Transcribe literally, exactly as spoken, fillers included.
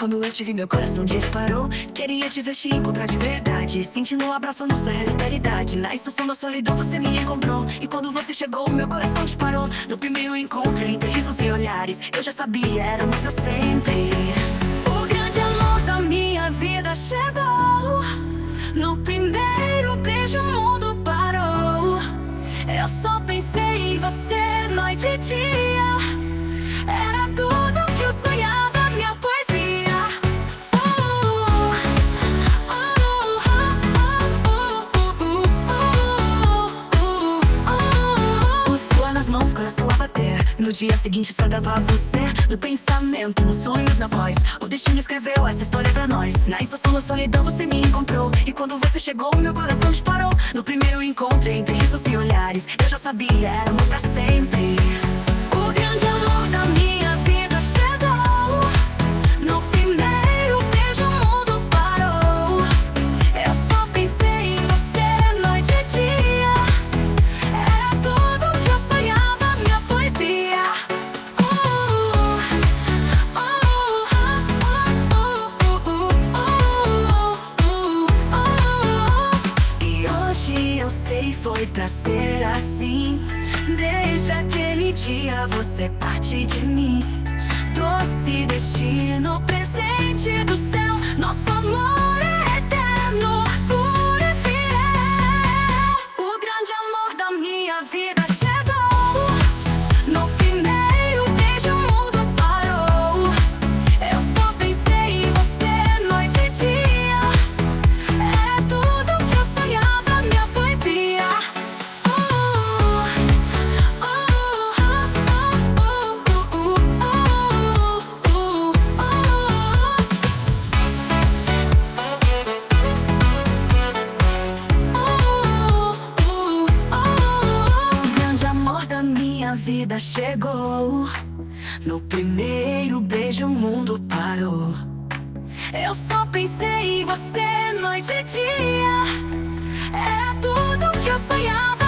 Quando eu te vi, meu coração disparou. Queria te ver, te encontrar de verdade, sentindo um abraço, nossa realidade. Na estação da solidão você me encontrou, e quando você chegou, meu coração disparou. No primeiro encontro, entre risos e olhares, eu já sabia, era amor pra sempre. O grande amor da minha vida chegou. No primeiro beijo o mundo parou. Eu só pensei em você noite e dia. Era tudo que eu sonhava, minha poesia. Uh, uh, uh, uh, uh, uh. O suor nas mãos, coração a bater. No dia seguinte só dava você. No pensamento, nos sonhos, na voz. O destino escreveu essa história pra nós. Na estação da solidão você me encontrou, e quando você chegou, meu coração disparou. No primeiro encontro, entre risos e olhares, eu já sabia, era amor pra sempre. O grande amor da minha vida chegou. No primeiro beijo o mundo parou. Eu só pensei em você noite e dia. Era tudo que eu sonhava, minha poesia. Eu sei, foi pra ser assim. Desde aquele dia você parte de mim. Doce destino, presente do céu. Nosso amor é eterno, puro e fiel. O grande amor da minha vida chegou. No primeiro beijo o mundo parou. Eu só pensei em você noite e dia. É tudo que eu sonhava, minha poesia. A vida chegou. No primeiro beijo o mundo parou. Eu só pensei em você noite e dia. É tudo que eu sonhava.